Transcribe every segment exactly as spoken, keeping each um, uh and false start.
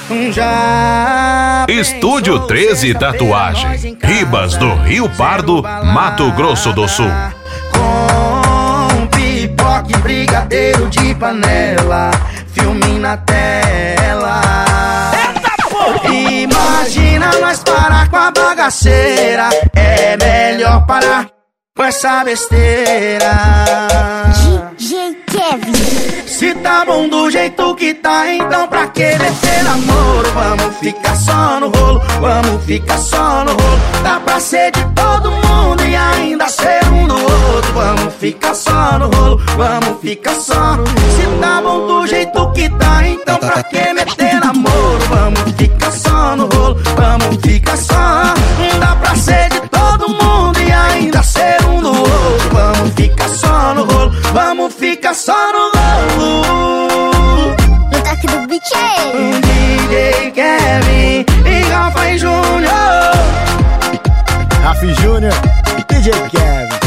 Já Estúdio treze Tatuagens, Ribas do Rio Pardo, Mato Grosso do Sul. Com pipoca e brigadeiro de panela, filme na tela. Imagina nós parar com a bagaceira, é melhor parar com essa besteira. D J Kevin. Se tá bom do jeito que tá, então pra que meter namoro? Vamos ficar só no rolo, vamos ficar só no rolo. Dá pra ser de todo mundo e ainda ser um do outro. Vamos ficar só no rolo, vamos ficar só no rolo. Se tá bom do jeito que tá, então pra que meter namoro? Vamos ficar só no rolo, vamos ficar só. Dá pra ser de todo mundo e ainda ser um do outro. Vamos ficar só no rolo, vamos ficar só no rolo. No toque do beat é D J Kevin e Rafa Júnior. Rafa Júnior, D J Kevin.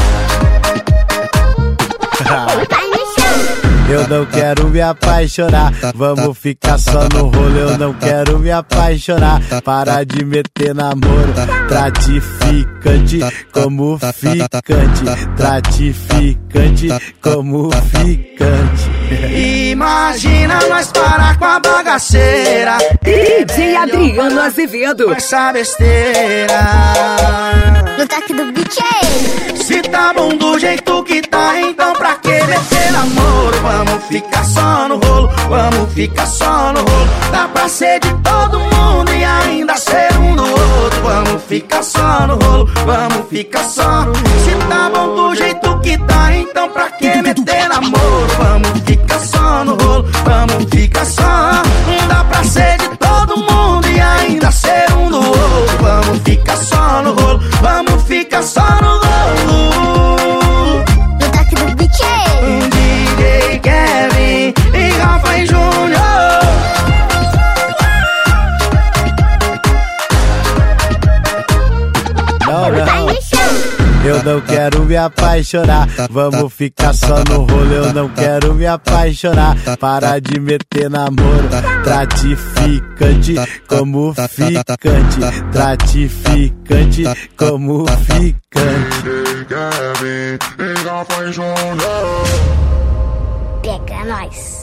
Vai no chão. Eu não quero me apaixonar, vamos ficar só no rolo. Eu não quero me apaixonar, para de meter namoro. Tratificante como ficante, tratificante como ficante. Imagina nós parar com a bagaceira, D J Adriano Azevedo. com essa besteira. No toque do beat é Se tá bom do jeito que tá, então pra que meter namoro? Vamos ficar só no rolo, vamos ficar só no rolo. Dá pra ser de todo mundo e ainda ser um do outro. Vamos ficar só no rolo, vamos ficar só no rolo. Se tá bom do jeito que tá, então pra que meter namoro? Vamos ficar só no rolo, vamos ficar só. Dá pra ser de todo mundo e ainda ser um do outro. Vamos ficar só no rolo, vamos ficar só no rolo. no toque do beat é D J Kevin e Rafa Júnior. Não, Vai não, no chão. eu não quero me apaixonar, vamos ficar só no rolo. Eu não quero me apaixonar, para de meter namoro. Tratificante como ficante, tratificante como ficante. Pega nós.